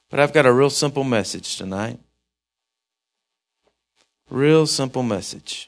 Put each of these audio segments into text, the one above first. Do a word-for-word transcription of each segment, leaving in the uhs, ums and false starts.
But I've got a real simple message tonight. Real simple message.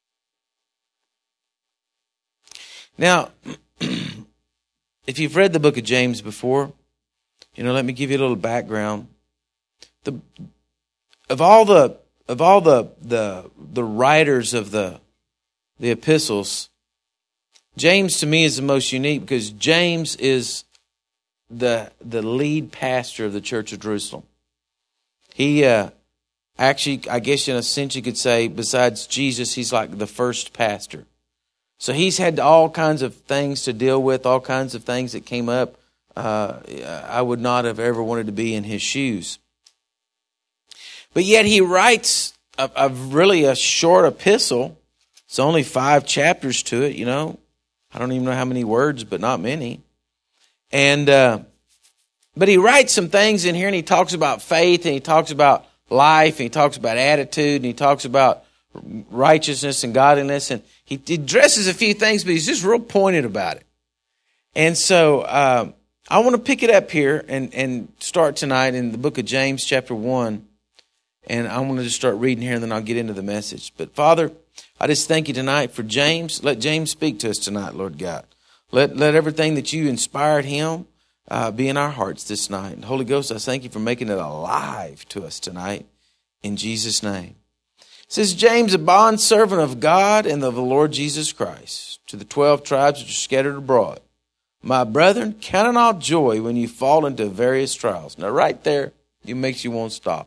Now, if you've read the book of James before, you know, let me give you a little background. The of all the of all the the the writers of the the epistles, James to me is the most unique because James is the the lead pastor of the Church of Jerusalem. He uh, actually, I guess in a sense you could say, besides Jesus, he's like the first pastor. So he's had all kinds of things to deal with, all kinds of things that came up. Uh, I would not have ever wanted to be in his shoes. But yet he writes a, a really a short epistle. It's only five chapters to it, you know. I don't even know how many words, but not many. And uh, but he writes some things in here, and he talks about faith, and he talks about life, and he talks about attitude, and he talks about righteousness and godliness, and he addresses a few things, but he's just real pointed about it. And so um, I want to pick it up here and, and start tonight in the book of James, chapter one. And I want to just start reading here, and then I'll get into the message. But Father, I just thank you tonight for James. Let James speak to us tonight, Lord God. Let let everything that you inspired him uh, be in our hearts this night. And Holy Ghost, I thank you for making it alive to us tonight. In Jesus' name. It says, James, a bondservant of God and of the Lord Jesus Christ, to the twelve tribes which are scattered abroad. My brethren, count it all joy when you fall into various trials. Now right there, it makes you want to stop.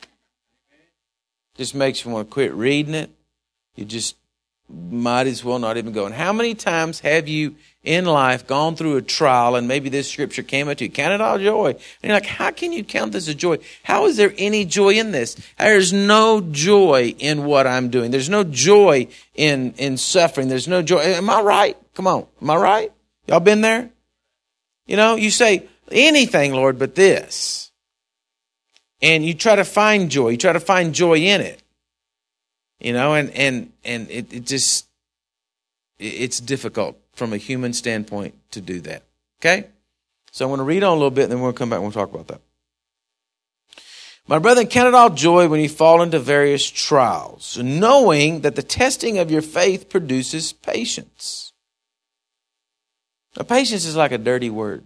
Just makes you want to quit reading it. You just might as well not even go. And how many times have you in life gone through a trial and maybe this scripture came up to you, count it all joy. And you're like, how can you count this a joy? How is there any joy in this? There's no joy in what I'm doing. There's no joy in, in suffering. There's no joy. Am I right? Come on. Am I right? Y'all been there? You know, you say anything, Lord, but this. And you try to find joy. You try to find joy in it. You know, and and and it, it just, it's difficult from a human standpoint to do that. Okay? So I want to read on a little bit, and then we'll come back and we'll talk about that. My brethren, count it all joy when you fall into various trials, knowing that the testing of your faith produces patience. Now, patience is like a dirty word.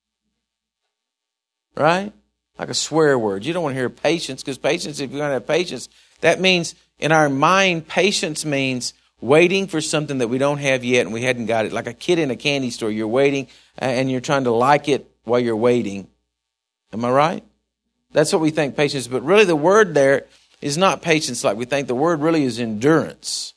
Right? Like a swear word. You don't want to hear patience, because patience, if you're going to have patience, that means in our mind, patience means waiting for something that we don't have yet and we hadn't got it. Like a kid in a candy store, you're waiting and you're trying to like it while you're waiting. Am I right? That's what we think patience is. But really the word there is not patience like we think. The word really is endurance.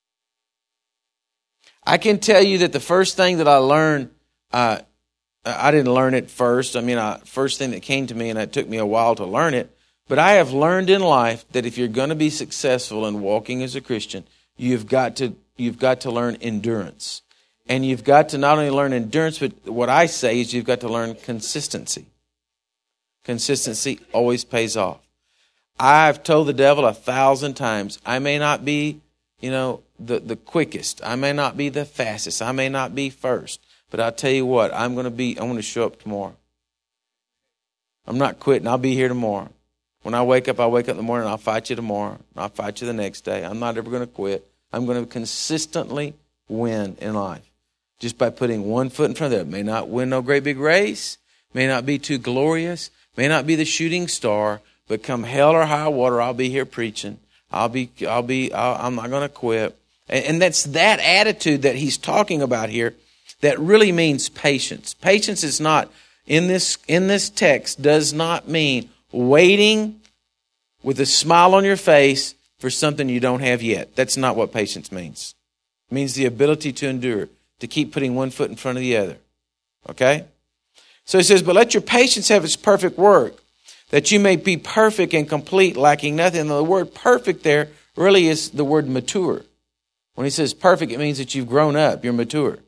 I can tell you that the first thing that I learned, uh, I didn't learn it first. I mean, I, first thing that came to me, and it took me a while to learn it. But I have learned in life that if you're going to be successful in walking as a Christian, you've got to you've got to learn endurance. And you've got to not only learn endurance, but what I say is you've got to learn consistency. Consistency always pays off. I've told the devil a thousand times, I may not be, you know, the, the quickest. I may not be the fastest. I may not be first. But I'll tell you what, I'm going to be, I'm going to show up tomorrow. I'm not quitting. I'll be here tomorrow. When I wake up, I wake up in the morning, I'll fight you tomorrow. I'll fight you the next day. I'm not ever going to quit. I'm going to consistently win in life. Just by putting one foot in front of it. May not win no great big race. May not be too glorious. May not be the shooting star. But come hell or high water, I'll be here preaching. I'll be, I'll be, I'll, I'm not going to quit. And, and that's that attitude that he's talking about here that really means patience. Patience is not, in this, in this text, does not mean waiting with a smile on your face for something you don't have yet. That's not what patience means. It means the ability to endure, to keep putting one foot in front of the other. Okay? So he says, but let your patience have its perfect work, that you may be perfect and complete, lacking nothing. And the word perfect there really is the word mature. When he says perfect, it means that you've grown up, you're mature.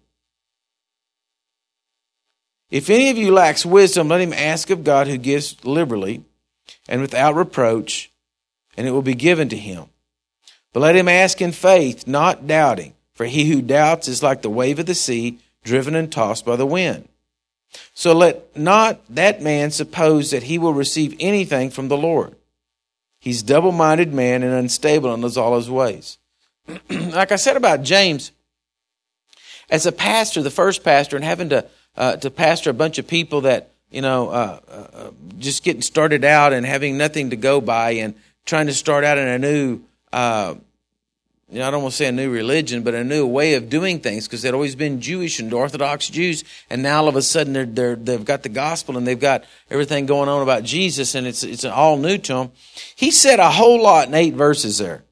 If any of you lacks wisdom, let him ask of God, who gives liberally and without reproach, and it will be given to him. But let him ask in faith, not doubting. For he who doubts is like the wave of the sea, driven and tossed by the wind. So let not that man suppose that he will receive anything from the Lord. He's double-minded man and unstable in all his ways. Like I said about James, as a pastor, the first pastor, and having to uh, to pastor a bunch of people that, you know, uh, uh, just getting started out and having nothing to go by and trying to start out in a new, uh, you know, I don't want to say a new religion, but a new way of doing things, because they'd always been Jewish and Orthodox Jews, and now all of a sudden they're, they're, they've got the gospel and they've got everything going on about Jesus, and it's it's all new to them. He said a whole lot in eight verses there.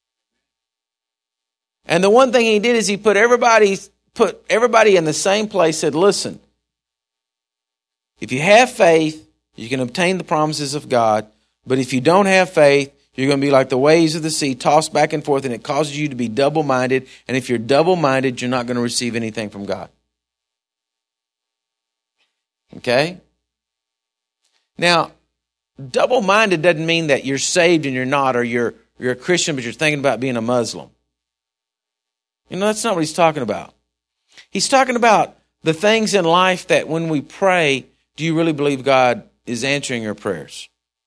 And the one thing he did is he put everybody put everybody in the same place, said, listen, if you have faith, you can obtain the promises of God, but if you don't have faith, you're going to be like the waves of the sea, tossed back and forth, and it causes you to be double-minded. And if you're double-minded, you're not going to receive anything from God. Okay? Now, double-minded doesn't mean that you're saved and you're not, or you're you're a Christian but you're thinking about being a Muslim. You know, that's not what he's talking about. He's talking about the things in life that when we pray, do you really believe God is answering your prayers?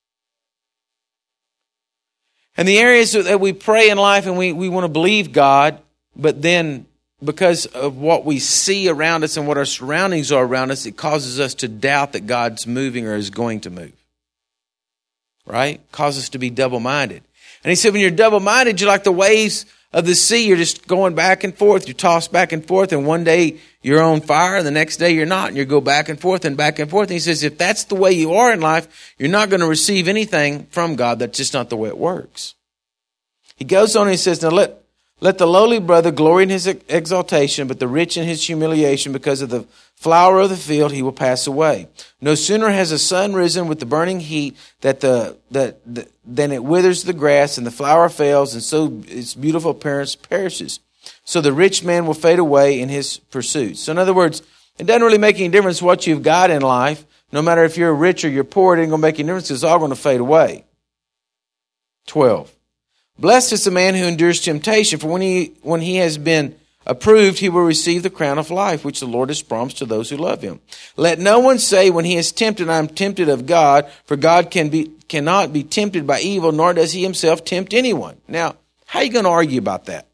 And the areas that we pray in life and we, we want to believe God, but then because of what we see around us and what our surroundings are around us, it causes us to doubt that God's moving or is going to move. Right? Causes us to be double-minded. And he said, when you're double-minded, you're like the waves of the sea. You're just going back and forth. You're tossed back and forth. And one day you're on fire and the next day you're not. And you go back and forth and back and forth. And he says, if that's the way you are in life, you're not going to receive anything from God. That's just not the way it works. He goes on and he says, now let, let the lowly brother glory in his exaltation, but the rich in his humiliation, because of the flower of the field, he will pass away. No sooner has the sun risen with the burning heat that the, that the, than it withers the grass and the flower fails, and so its beautiful appearance perishes. So the rich man will fade away in his pursuits. So in other words, it doesn't really make any difference what you've got in life. No matter if you're rich or you're poor, it ain't going to make any difference. It's all going to fade away. twelve. Blessed is the man who endures temptation, for when he when he has been approved, he will receive the crown of life, which the Lord has promised to those who love him. Let no one say when he is tempted, I am tempted of God, for God can be cannot be tempted by evil, nor does he himself tempt anyone. Now, how are you going to argue about that?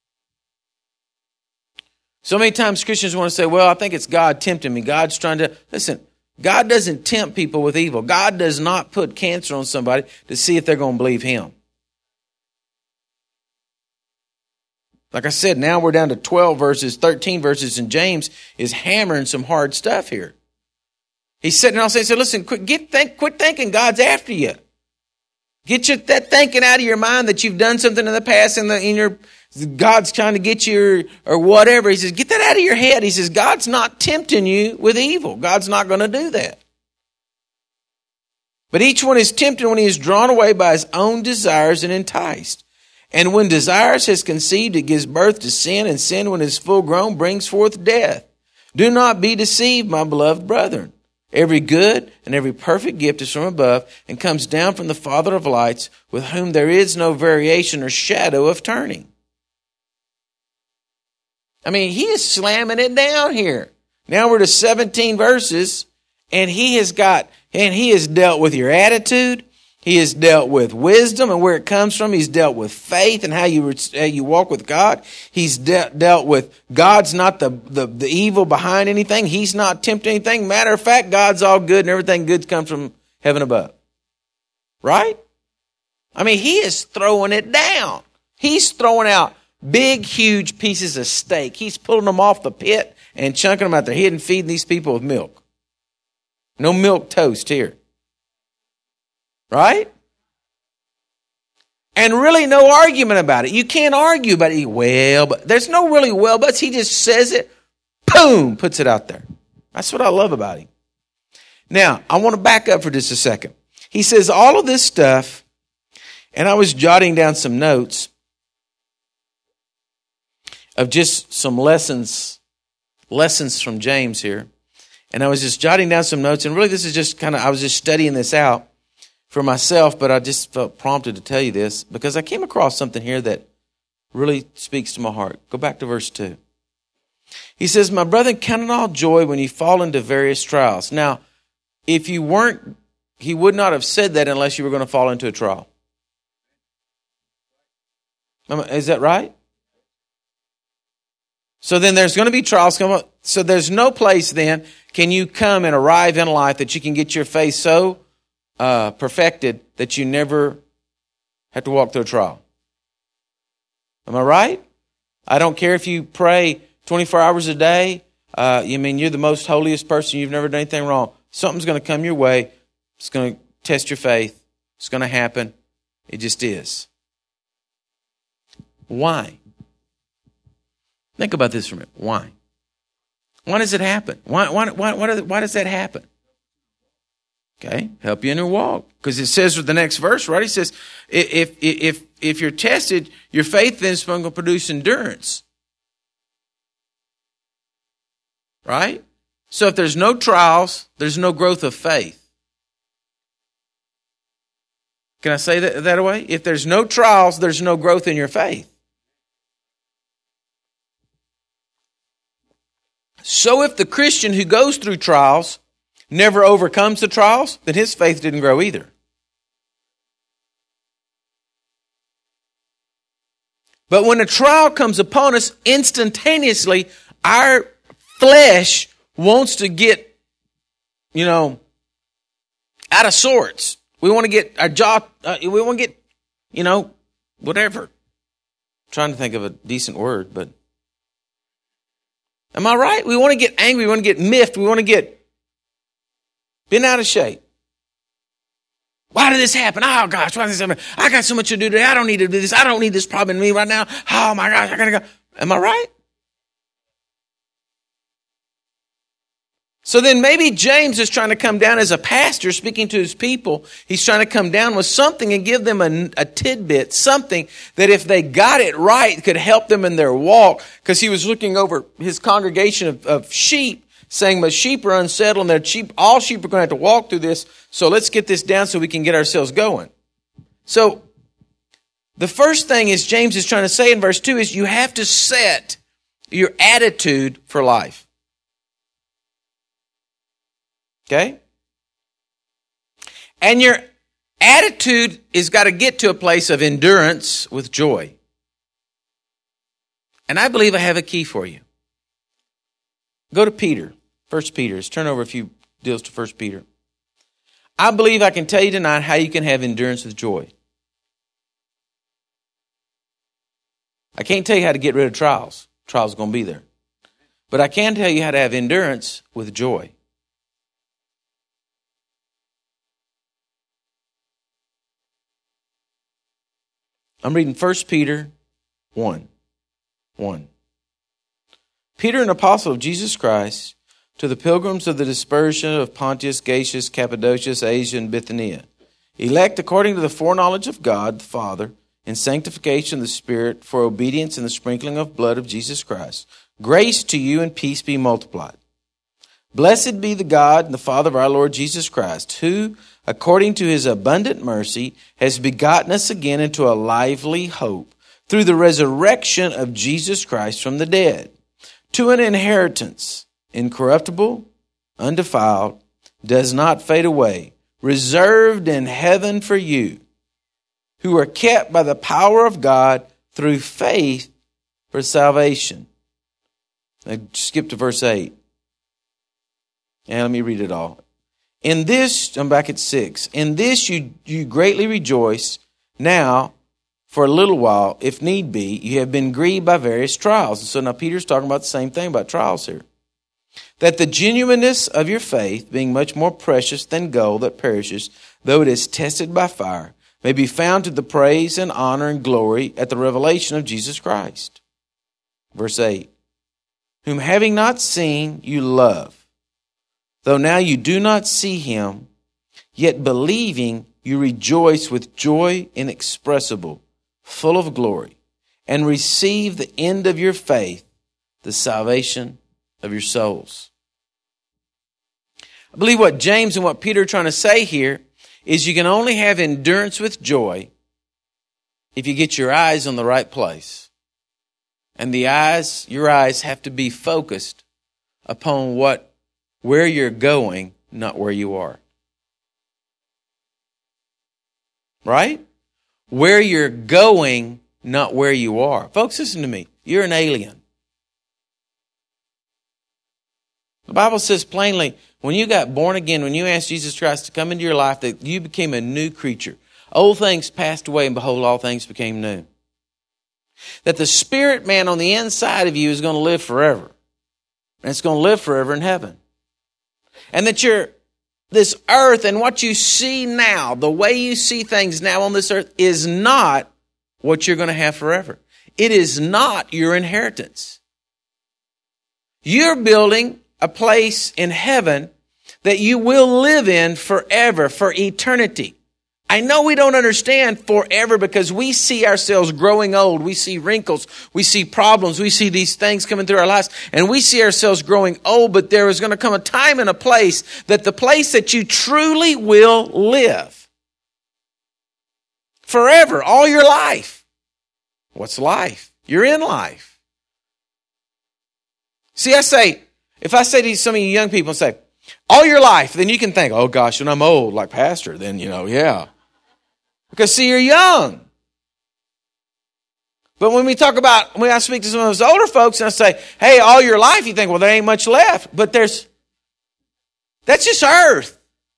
So many times Christians want to say, well, I think it's God tempting me. God's trying to... Listen, God doesn't tempt people with evil. God does not put cancer on somebody to see if they're going to believe him. Like I said, now we're down to twelve verses, thirteen verses, and James is hammering some hard stuff here. He's sitting around saying, so listen, quit, get, think, quit thinking God's after you. Get your, that thinking out of your mind that you've done something in the past and the, in your, God's trying to get you or, or whatever. He says, get that out of your head. He says, God's not tempting you with evil. God's not going to do that. But each one is tempted when he is drawn away by his own desires and enticed. And when desires has conceived, it gives birth to sin, and sin, when it is full grown, brings forth death. Do not be deceived, my beloved brethren. Every good and every perfect gift is from above and comes down from the Father of lights, with whom there is no variation or shadow of turning. I mean, he is slamming it down here. Now we're to seventeen verses, and he has got, and he has dealt with your attitude. He has dealt with wisdom and where it comes from. He's dealt with faith and how you how you walk with God. He's de- dealt with God's not the, the, the evil behind anything. He's not tempting anything. Matter of fact, God's all good and everything good comes from heaven above. Right? I mean, he is throwing it down. He's throwing out big, huge pieces of steak. He's pulling them off the pit and chunking them out there, hidden, feeding these people with milk. No milk toast here. Right? And really no argument about it. You can't argue about it. Well, but there's no really well buts. He just says it, boom, puts it out there. That's what I love about him. Now, I want to back up for just a second. He says all of this stuff, and I was jotting down some notes of just some lessons, lessons from James here. And I was just jotting down some notes, and really this is just kind of, I was just studying this out for myself, but I just felt prompted to tell you this because I came across something here that really speaks to my heart. Go back to verse two. He says, my brethren, count it all joy when you fall into various trials. Now, if you weren't, he would not have said that unless you were going to fall into a trial. Is that right? So then there's going to be trials come up. So there's no place then can you come and arrive in life that you can get your faith so uh, perfected that you never have to walk through a trial. Am I right? I don't care if you pray twenty-four hours a day. Uh, you mean you're the most holiest person. You've never done anything wrong. Something's going to come your way. It's going to test your faith. It's going to happen. It just is. Why? Think about this for a minute. Why? Why does it happen? Why, why, why, why, does, why does that happen? Okay, help you in your walk. Because it says with the next verse, right? It says, if, if, if, if you're tested, your faith then is going to produce endurance. Right? So if there's no trials, there's no growth of faith. Can I say that that way? If there's no trials, there's no growth in your faith. So if the Christian who goes through trials never overcomes the trials, then his faith didn't grow either. But when a trial comes upon us, instantaneously, our flesh wants to get, you know, out of sorts. We want to get our jaw, uh, we want to get, you know, whatever. I'm trying to think of a decent word, but am I right? We want to get angry. We want to get miffed. We want to get bent out of shape. Why did this happen? Oh, gosh, why did this happen? I got so much to do today. I don't need to do this. I don't need this problem in me right now. Oh, my gosh, I got to go. Am I right? So then maybe James is trying to come down as a pastor speaking to his people. He's trying to come down with something and give them a, a tidbit, something that if they got it right could help them in their walk. Because he was looking over his congregation of, of sheep, saying, but sheep are unsettled and their sheep, all sheep are going to have to walk through this. So let's get this down so we can get ourselves going. So the first thing is James is trying to say in verse two is you have to set your attitude for life. Okay? And your attitude has got to get to a place of endurance with joy. And I believe I have a key for you. Go to Peter, First Peter. Let's turn over a few deals to First Peter. I believe I can tell you tonight how you can have endurance with joy. I can't tell you how to get rid of trials. Trials are going to be there. But I can tell you how to have endurance with joy. I'm reading First Peter one. one. Peter, an apostle of Jesus Christ, to the pilgrims of the dispersion of Pontus, Galatia, Cappadocia, Asia, and Bithynia, elect according to the foreknowledge of God the Father, in sanctification of the Spirit, for obedience and the sprinkling of blood of Jesus Christ. Grace to you and peace be multiplied. Blessed be the God and the Father of our Lord Jesus Christ, who, according to his abundant mercy, has begotten us again into a lively hope through the resurrection of Jesus Christ from the dead, to an inheritance incorruptible, undefiled, does not fade away, reserved in heaven for you, who are kept by the power of God through faith for salvation. Now skip to verse eight. And let me read it all. In this, I'm back at six. In this you, you greatly rejoice. Now, for a little while, if need be, you have been grieved by various trials. And so now Peter's talking about the same thing about trials here. That the genuineness of your faith, being much more precious than gold that perishes, though it is tested by fire, may be found to the praise and honor and glory at the revelation of Jesus Christ. Verse eight. Whom having not seen, you love. Though now you do not see him, yet believing you rejoice with joy inexpressible, full of glory, and receive the end of your faith, the salvation of your souls. I believe what James and what Peter are trying to say here is you can only have endurance with joy if you get your eyes on the right place. And the eyes, your eyes have to be focused upon what, where you're going, not where you are. Right? Where you're going, not where you are. Folks, listen to me. You're an alien. The Bible says plainly, when you got born again, when you asked Jesus Christ to come into your life, that you became a new creature. Old things passed away, and behold, all things became new. That the spirit man on the inside of you is going to live forever. And it's going to live forever in heaven. And that you're, this earth and what you see now, the way you see things now on this earth, is not what you're going to have forever. It is not your inheritance. You're building a place in heaven that you will live in forever, for eternity. I know we don't understand forever because we see ourselves growing old. We see wrinkles. We see problems. We see these things coming through our lives. And we see ourselves growing old. But there is going to come a time and a place that the place that you truly will live. Forever, all your life. What's life? You're in life. See, I say, if I say to some of you young people and say, all your life, then you can think, oh gosh, when I'm old, like pastor, then, you know, yeah. Because see, you're young. But when we talk about, when I speak to some of those older folks and I say, hey, all your life, you think, well, there ain't much left. But there's, that's just earth.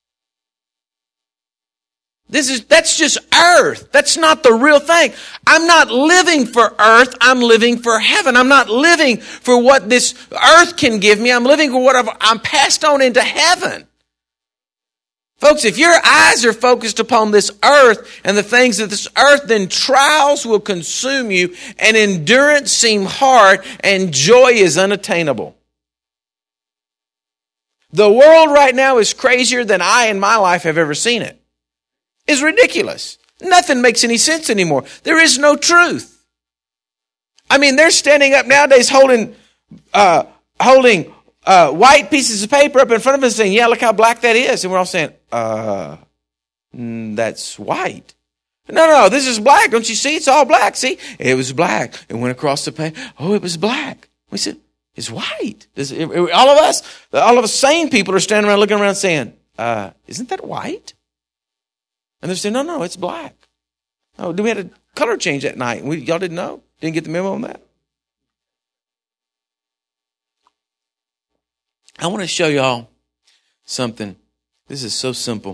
This is, that's just earth. That's not the real thing. I'm not living for earth. I'm living for heaven. I'm not living for what this earth can give me. I'm living for what I've, I'm passed on into heaven. Folks, if your eyes are focused upon this earth and the things of this earth, then trials will consume you and endurance seem hard and joy is unattainable. The world right now is crazier than I in my life have ever seen it. It's ridiculous. Nothing makes any sense anymore. There is no truth. I mean, they're standing up nowadays holding uh, holding uh, white pieces of paper up in front of us saying, yeah, look how black that is. And we're all saying, uh, that's white. No, no, this is black. Don't you see? It's all black. See? It was black. It went across the paper. Oh, it was black. We said, it's white. This, it, it, all of us, all of us sane people are standing around looking around saying, uh, isn't that white? And they're saying, no, no, it's black. Oh, we had a color change that night. We, y'all didn't know? Didn't get the memo on that? I want to show y'all something. This is so simple.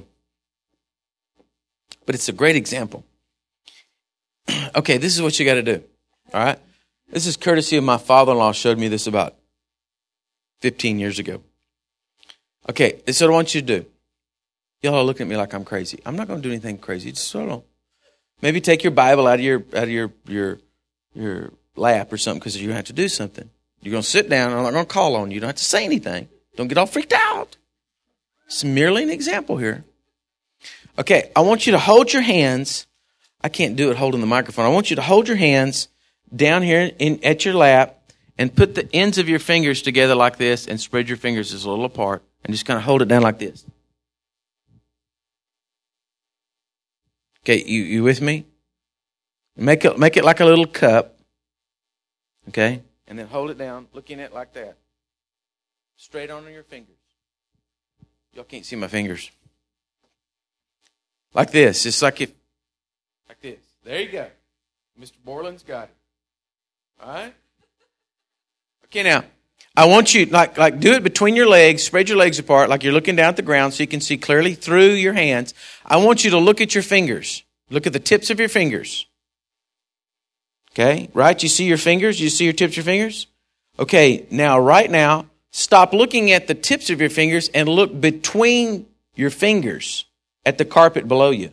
But it's a great example. Okay, this is what you got to do. All right? This is courtesy of my father-in-law showed me this about fifteen years ago. Okay, this is what I want you to do. Y'all are looking at me like I'm crazy. I'm not going to do anything crazy. Just hold on. Maybe take your Bible out of your out of your your your lap or something because you're going to have to do something. You're going to sit down. I'm not going to call on you. You don't have to say anything. Don't get all freaked out. It's merely an example here. Okay, I want you to hold your hands. I can't do it holding the microphone. I want you to hold your hands down here in, at your lap and put the ends of your fingers together like this and spread your fingers just a little apart and just kind of hold it down like this. Okay, you, you with me? Make it, make it like a little cup. Okay? And then hold it down, looking at it like that. Straight on your fingers. Y'all can't see my fingers. Like this. Just like if, like this. There you go. Mister Borland's got it. All right? Okay, now, I want you, like, like do it between your legs, spread your legs apart, like you're looking down at the ground so you can see clearly through your hands. I want you to look at your fingers. Look at the tips of your fingers. Okay, right? You see your fingers? You see your tips of your fingers? Okay, now, right now, stop looking at the tips of your fingers and look between your fingers at the carpet below you.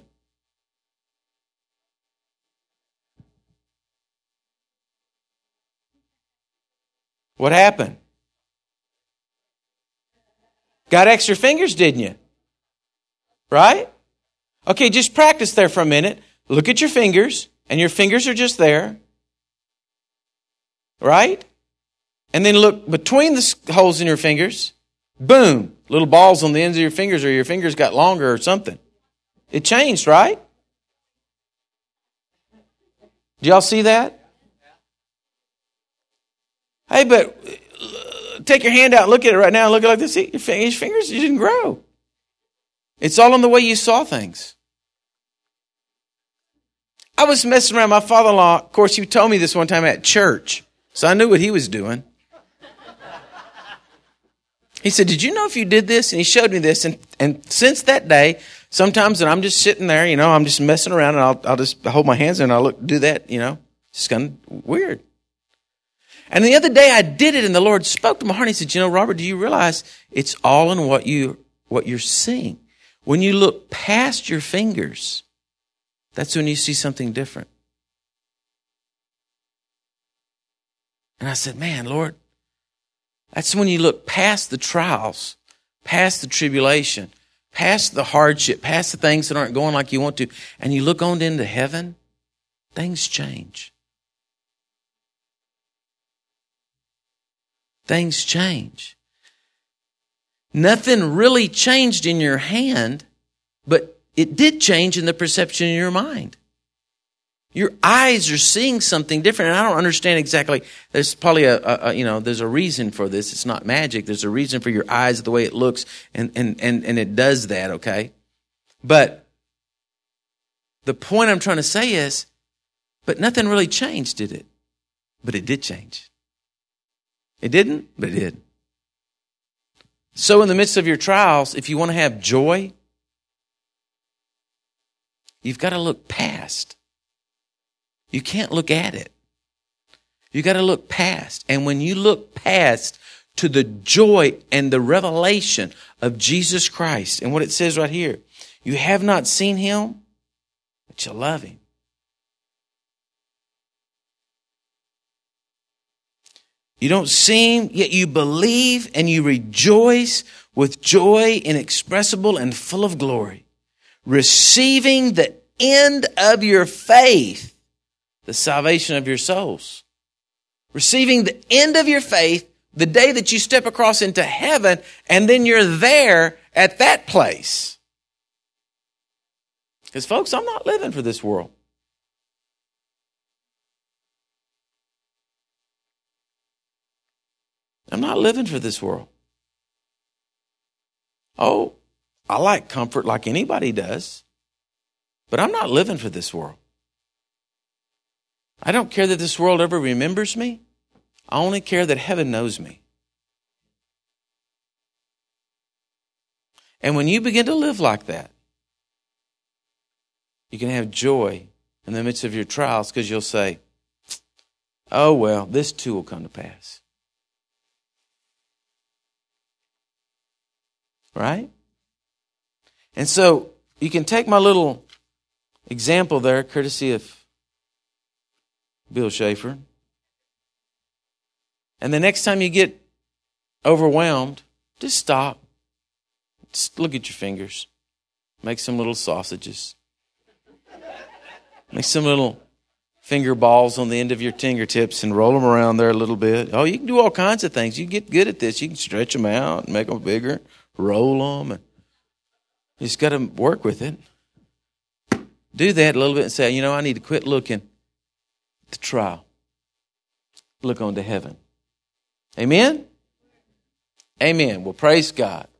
What happened? Got extra fingers, didn't you? Right? Okay, just practice there for a minute. Look at your fingers, and your fingers are just there. Right? And then look between the holes in your fingers. Boom. Little balls on the ends of your fingers, or your fingers got longer or something. It changed, right? Do y'all see that? Hey, but take your hand out and look at it right now and look at it like this. See, your fingers, you didn't grow. It's all in the way you saw things. I was messing around. My father-in-law, of course, he told me this one time at church, so I knew what he was doing. He said, did you know if you did this? And he showed me this. And, and since that day, sometimes when I'm just sitting there, you know, I'm just messing around and I'll, I'll just hold my hands and I'll look, do that, you know. It's kind of weird. And the other day I did it and the Lord spoke to my heart. He said, you know, Robert, do you realize it's all in what you, what you're seeing? When you look past your fingers, that's when you see something different. And I said, man, Lord, that's when you look past the trials, past the tribulation, past the hardship, past the things that aren't going like you want to, and you look on into heaven, things change. Things change. Nothing really changed in your hand, but it did change in the perception in your mind. Your eyes are seeing something different, and I don't understand exactly. There's probably a, a, a, you know, there's a reason for this. It's not magic. There's a reason for your eyes, the way it looks, and and and and it does that, okay? But the point I'm trying to say is, but nothing really changed, did it? But it did change. It didn't, but it did. So in the midst of your trials, if you want to have joy, you've got to look past. You can't look at it. You got to look past. And when you look past to the joy and the revelation of Jesus Christ, and what it says right here, you have not seen him, but you love him. You don't see him, yet you believe and you rejoice with joy inexpressible and full of glory, receiving the end of your faith, the salvation of your souls. Receiving the end of your faith, the day that you step across into heaven, and then you're there at that place. Because folks, I'm not living for this world. I'm not living for this world. Oh, I like comfort like anybody does, but I'm not living for this world. I don't care that this world ever remembers me. I only care that heaven knows me. And when you begin to live like that, you can have joy in the midst of your trials because you'll say, oh, well, this too will come to pass. Right? And so you can take my little example there, courtesy of Bill Schaefer. And the next time you get overwhelmed, just stop. Just look at your fingers. Make some little sausages. Make some little finger balls on the end of your fingertips and roll them around there a little bit. Oh, you can do all kinds of things. You can get good at this. You can stretch them out and make them bigger, roll them. And you just got to work with it. Do that a little bit and say, you know, I need to quit looking the trial. Look on to heaven. Amen? Amen. Well, praise God.